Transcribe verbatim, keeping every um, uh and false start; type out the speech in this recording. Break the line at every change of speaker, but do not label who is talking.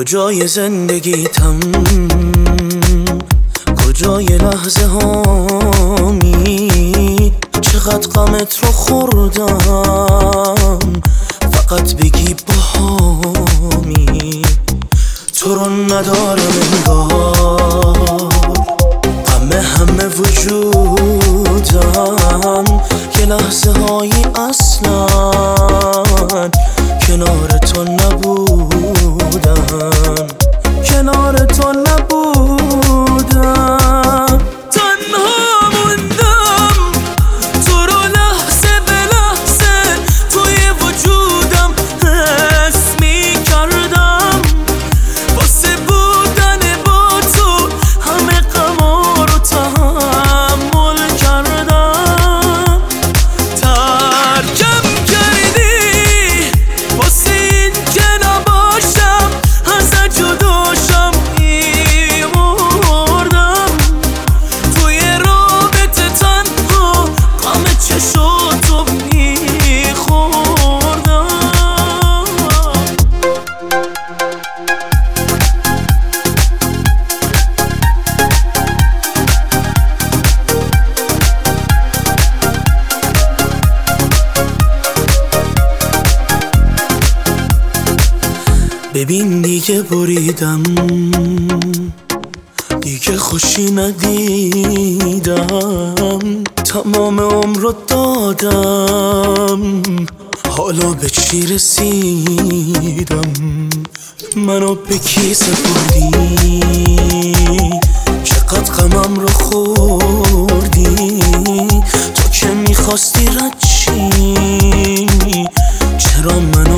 کجای زندگیتم، کجای لحظه هامی، چقدر غمت رو خوردم، فقط بگی باهامی. تو رو ندارم انگار، غم همه وجودم، یه لحظه هایی اصلا کنار تو نبودم، کنار تو نبودم. تنها موندم تو رو لحظه به لحظه، توی وجودم حس می کردم، واسه بودن با تو همه غما رو تحمل کردم. ترکم کردی واسه این که نباشم، ازت جداشم میمردم، توی رابطه تنها غم چشاتو میخوردم. ببین دیگه بریدم، دیگه خوشی ندیدم، تمام عمر رو دادم، حالا به چی رسیدم؟ منو به کی سپردی؟ چقدر غمم رو خوردی؟ تو که میخواستی رد چی؟ چرا منو